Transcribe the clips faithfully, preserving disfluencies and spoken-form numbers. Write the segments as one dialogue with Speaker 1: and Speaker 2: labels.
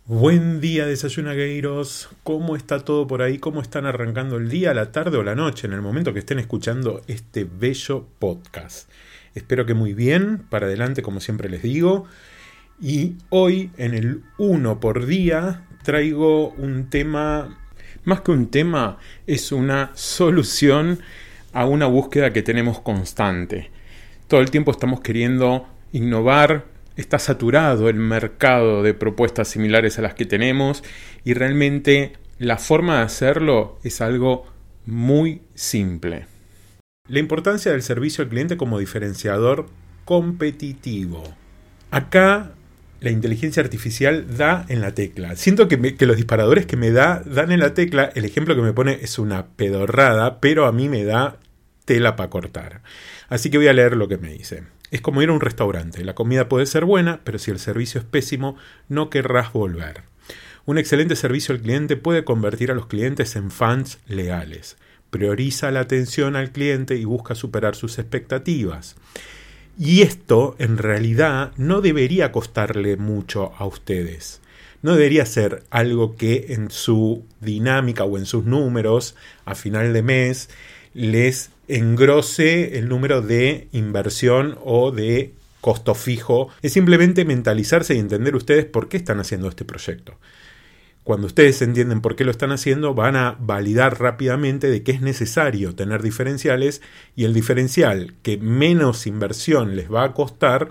Speaker 1: Buen día, desayunagueiros. ¿Cómo está todo por ahí? ¿Cómo están arrancando el día, la tarde o la noche en el momento que estén escuchando este bello podcast? Espero que muy bien, para adelante como siempre les digo. Y hoy en el uno por día traigo un tema, más que un tema, es una solución a una búsqueda que tenemos constante. Todo el tiempo estamos queriendo innovar. Está saturado el mercado de propuestas similares a las que tenemos y realmente la forma de hacerlo es algo muy simple. La importancia del servicio al cliente como diferenciador competitivo. Acá la inteligencia artificial da en la tecla. Siento que, me, que los disparadores que me da dan en la tecla. El ejemplo que me pone es una pedorrada, pero a mí me da tela para cortar. Así que voy a leer lo que me dice. Es como ir a un restaurante. La comida puede ser buena, pero si el servicio es pésimo, no querrás volver. Un excelente servicio al cliente puede convertir a los clientes en fans leales. Prioriza la atención al cliente y busca superar sus expectativas. Y esto, en realidad, no debería costarle mucho a ustedes. No debería ser algo que en su dinámica o en sus números, a final de mes, les engrose el número de inversión o de costo fijo. Es simplemente mentalizarse y entender ustedes por qué están haciendo este proyecto. Cuando ustedes entienden por qué lo están haciendo, van a validar rápidamente de que es necesario tener diferenciales, y el diferencial que menos inversión les va a costar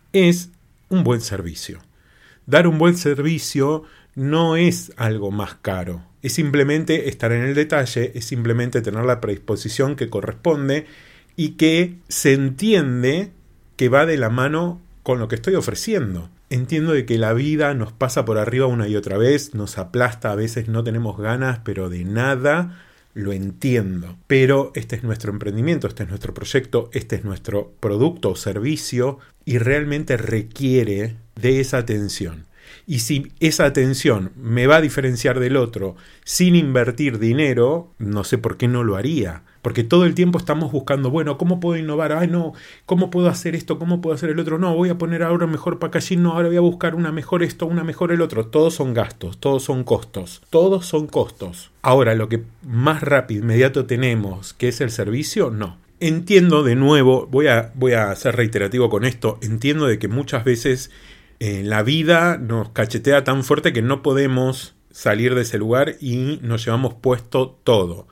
Speaker 1: es un buen servicio. Dar un buen servicio no es algo más caro. Es simplemente estar en el detalle, es simplemente tener la predisposición que corresponde y que se entiende que va de la mano con lo que estoy ofreciendo. Entiendo de que la vida nos pasa por arriba una y otra vez, nos aplasta, a veces no tenemos ganas, pero de nada, lo entiendo. Pero este es nuestro emprendimiento, este es nuestro proyecto, este es nuestro producto o servicio y realmente requiere de esa atención. Y si esa atención me va a diferenciar del otro sin invertir dinero, no sé por qué no lo haría. Porque todo el tiempo estamos buscando, bueno, ¿cómo puedo innovar? Ay, no, ¿cómo puedo hacer esto? ¿Cómo puedo hacer el otro? No, voy a poner ahora mejor packaging, no, ahora voy a buscar una mejor esto, una mejor el otro. Todos son gastos, todos son costos, todos son costos. Ahora, lo que más rápido, inmediato tenemos, que es el servicio, no. Entiendo de nuevo, voy a, voy a ser reiterativo con esto, entiendo de que muchas veces Eh, la vida nos cachetea tan fuerte que no podemos salir de ese lugar y nos llevamos puesto todo.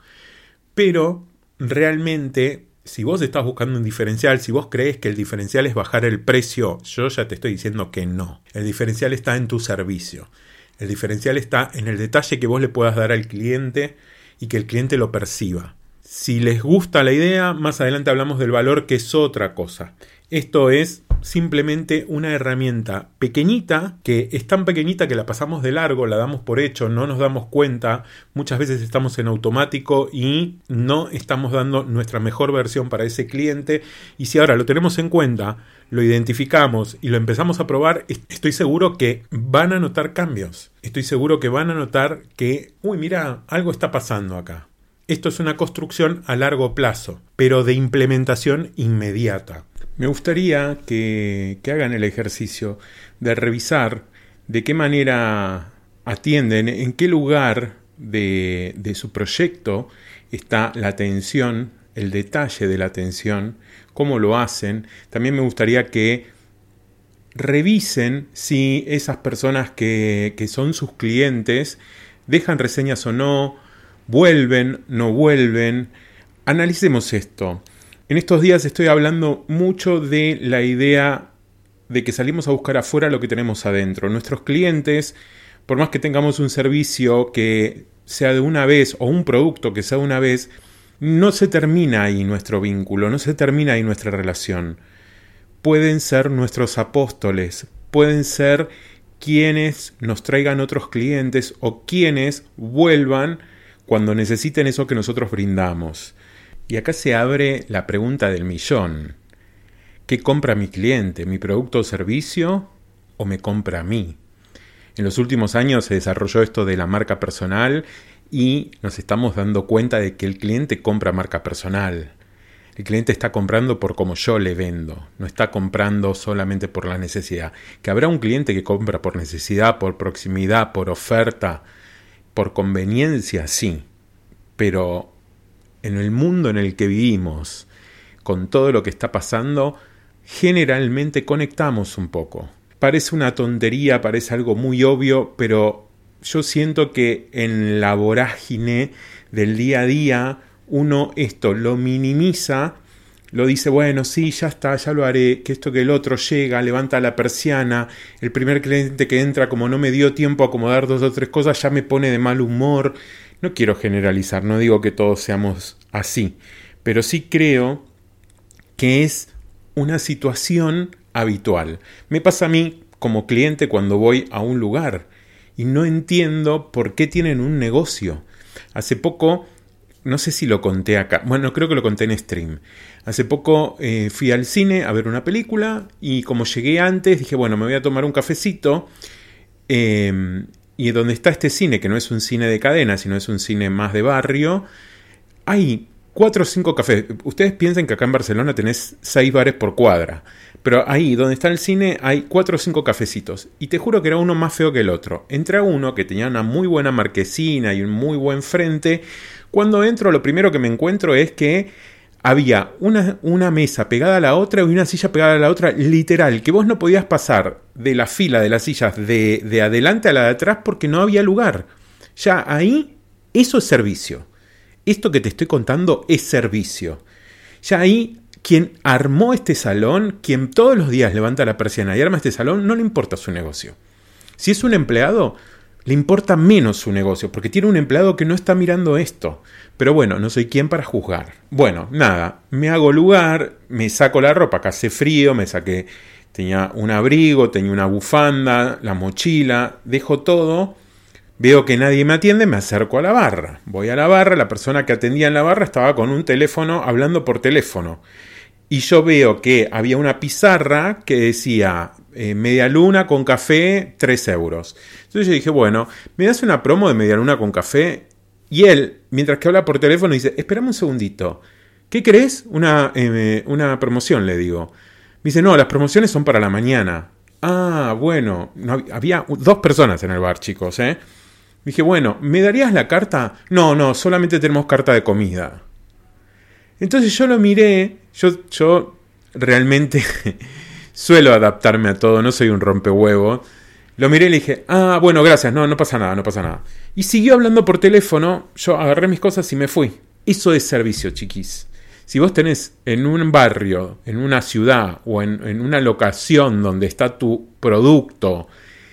Speaker 1: Pero realmente, si vos estás buscando un diferencial, si vos crees que el diferencial es bajar el precio, yo ya te estoy diciendo que no. El diferencial está en tu servicio. El diferencial está en el detalle que vos le puedas dar al cliente y que el cliente lo perciba. Si les gusta la idea, más adelante hablamos del valor, que es otra cosa. Esto es simplemente una herramienta pequeñita, que es tan pequeñita que la pasamos de largo, la damos por hecho, no nos damos cuenta, muchas veces estamos en automático y no estamos dando nuestra mejor versión para ese cliente, y si ahora lo tenemos en cuenta, lo identificamos y lo empezamos a probar, estoy seguro que van a notar cambios, estoy seguro que van a notar que, uy, mira, algo está pasando acá. Esto es una construcción a largo plazo, pero de implementación inmediata. Me gustaría que, que hagan el ejercicio de revisar de qué manera atienden, en qué lugar de, de su proyecto está la atención, el detalle de la atención, cómo lo hacen. También me gustaría que revisen si esas personas que, que son sus clientes dejan reseñas o no, vuelven, no vuelven. Analicemos esto. En estos días estoy hablando mucho de la idea de que salimos a buscar afuera lo que tenemos adentro. Nuestros clientes, por más que tengamos un servicio que sea de una vez o un producto que sea de una vez, no se termina ahí nuestro vínculo, no se termina ahí nuestra relación. Pueden ser nuestros apóstoles, pueden ser quienes nos traigan otros clientes o quienes vuelvan cuando necesiten eso que nosotros brindamos. Y acá se abre la pregunta del millón. ¿Qué compra mi cliente? ¿Mi producto o servicio? ¿O me compra a mí? En los últimos años se desarrolló esto de la marca personal y nos estamos dando cuenta de que el cliente compra marca personal. El cliente está comprando por como yo le vendo, no está comprando solamente por la necesidad. Que habrá un cliente que compra por necesidad, por proximidad, por oferta, por conveniencia, sí. Pero en el mundo en el que vivimos, con todo lo que está pasando, generalmente conectamos un poco. Parece una tontería, parece algo muy obvio, pero yo siento que en la vorágine del día a día uno esto lo minimiza, lo dice, bueno, sí, ya está, ya lo haré, que esto que el otro llega, levanta la persiana, el primer cliente que entra, como no me dio tiempo a acomodar dos o tres cosas, ya me pone de mal humor. No quiero generalizar, no digo que todos seamos así, pero sí creo que es una situación habitual. Me pasa a mí como cliente cuando voy a un lugar y no entiendo por qué tienen un negocio. Hace poco, no sé si lo conté acá, bueno, creo que lo conté en stream. Hace poco eh, fui al cine a ver una película y como llegué antes dije, bueno, me voy a tomar un cafecito. Eh, y donde está este cine, que no es un cine de cadena, sino es un cine más de barrio, hay cuatro o cinco cafés. Ustedes piensen que acá en Barcelona tenés seis bares por cuadra, pero ahí donde está el cine hay cuatro o cinco cafecitos. Y te juro que era uno más feo que el otro. Entré a uno que tenía una muy buena marquesina y un muy buen frente. Cuando entro, lo primero que me encuentro es que había una, una mesa pegada a la otra y una silla pegada a la otra, literal, que vos no podías pasar de la fila de las sillas de, de adelante a la de atrás porque no había lugar. Ya ahí, eso es servicio. Esto que te estoy contando es servicio. Ya ahí, quien armó este salón, quien todos los días levanta la persiana y arma este salón, no le importa su negocio. Si es un empleado, le importa menos su negocio, porque tiene un empleado que no está mirando esto. Pero bueno, no soy quien para juzgar. Bueno, nada, me hago lugar, me saco la ropa, que hace frío, me saqué, tenía un abrigo, tenía una bufanda, la mochila, dejo todo. Veo que nadie me atiende, me acerco a la barra. Voy a la barra, la persona que atendía en la barra estaba con un teléfono, hablando por teléfono. Y yo veo que había una pizarra que decía eh, media luna con café, tres euros. Entonces yo dije, bueno, ¿me das una promo de media luna con café? Y él, mientras que habla por teléfono, dice, espérame un segundito. ¿Qué querés? Una, eh, una promoción, le digo. Me dice, no, las promociones son para la mañana. Ah, bueno, no, había dos personas en el bar, chicos, ¿eh? Dije, bueno, ¿me darías la carta? No, no, solamente tenemos carta de comida. Entonces yo lo miré, yo, yo realmente suelo adaptarme a todo, no soy un rompehuevo. Lo miré y le dije, ah, bueno, gracias, no, no pasa nada, no pasa nada. Y siguió hablando por teléfono, yo agarré mis cosas y me fui. Eso es servicio, chiquis. Si vos tenés en un barrio, en una ciudad o en, en una locación donde está tu producto,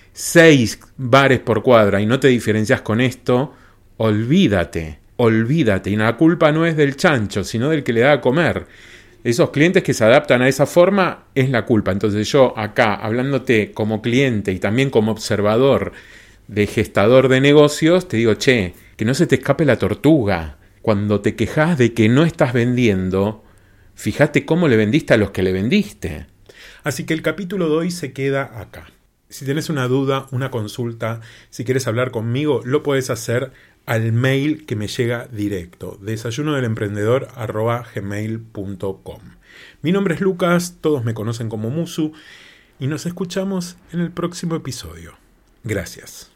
Speaker 1: seis bares por cuadra y no te diferencias con esto, olvídate, olvídate. Y la culpa no es del chancho, sino del que le da a comer. Esos clientes que se adaptan a esa forma es la culpa. Entonces yo acá, hablándote como cliente y también como observador de gestador de negocios, te digo, che, que no se te escape la tortuga. Cuando te quejas de que no estás vendiendo, fíjate cómo le vendiste a los que le vendiste. Así que el capítulo de hoy se queda acá. Si tenés una duda, una consulta, si quieres hablar conmigo, lo puedes hacer al mail que me llega directo, desayuno del emprendedor arroba gmail punto com. Mi nombre es Lucas, todos me conocen como Musu, y nos escuchamos en el próximo episodio. Gracias.